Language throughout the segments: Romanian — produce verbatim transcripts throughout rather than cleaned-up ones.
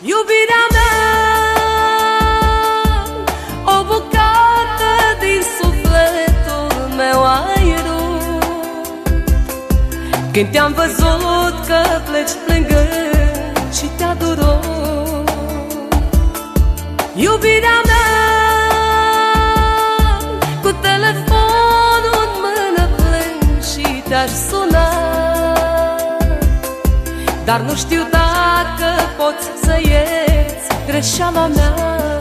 Iubirea mea, o bucată din sufletul meu ai tu. Când te-am văzut că pleci plângând și te-ador, iubirea mea, cu telefonul în mână plâng și te-aș suna, dar nu știu dacă poți să ieți greșeala mea.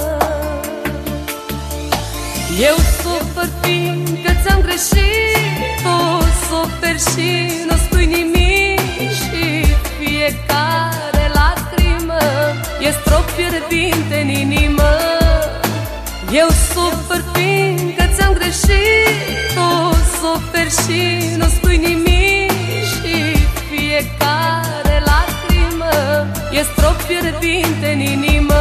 Eu sufăr fiindcă ți-am greșit, tu suferi și nu spui nimic, și fiecare lacrimă e strop fierbinte în inimă. Eu sufăr fiindcă ți-am greșit, tu suferi și nu spui nimic, și fiecare lacrimă e strop fierbinte în inimă.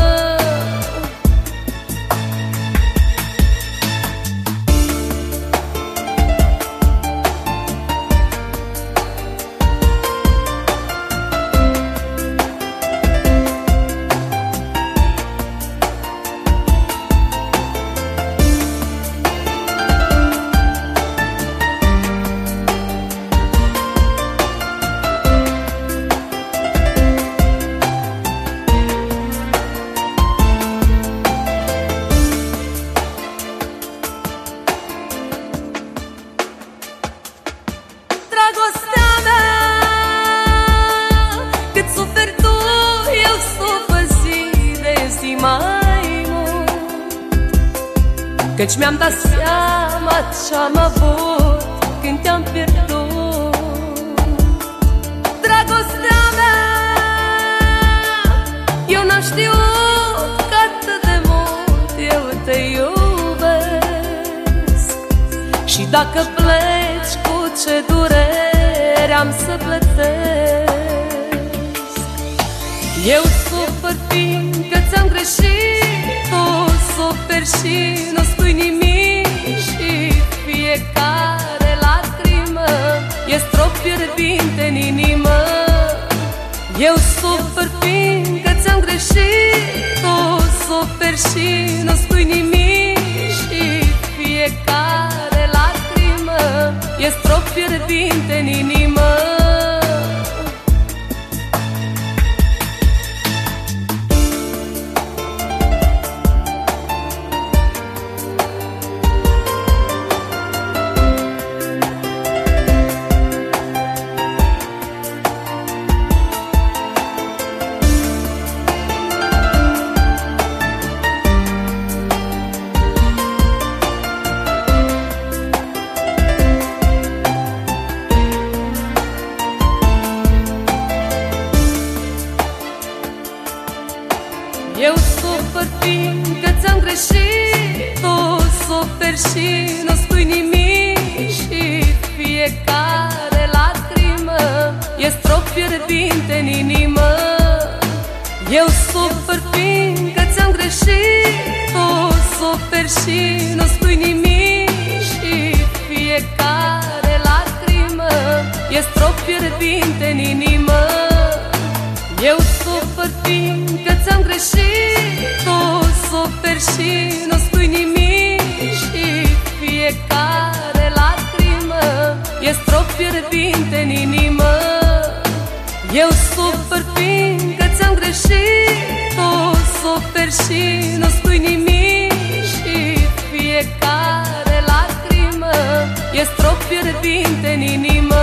Dragostea mea, cât suferi tu, eu sufăr zi de zi mai mult, căci mi-am dat seama ce-am avut când te-am pierdut. Dragostea mea, eu n-am știut că atât de mult eu te iubesc, și dacă pleci, cu ce durere am să plătesc. Eu sufăr fiindcă ți-am greșit, tu suferi și nu spui nimic, și fiecare lacrimă e strop fierbinte în inimă. Eu sufăr fiindcă ți-am greșit, tu suferi și nu spui nimic, și fiecare lacrimă e strop fierbinte în inimă. Eu sufăr fiindcă ți-am greșit, tu suferi și nu spui nimic, și fiecare lacrimă e strop fierbinte în inimă. Eu sufăr fiindcă ți-am greșit, tu suferi și nu spui nimic, și fiecare lacrimă e strop fierbinte în inimă. Eu sufăr fiindcă ți-am greșit, tu suferi și nu spui nimic, și fiecare lacrimă e strop fierbinte în inimă. Eu sufăr fiindcă ți-am greșit, tu suferi și nu spui nimic, și fiecare lacrimă e strop fierbinte în inimă.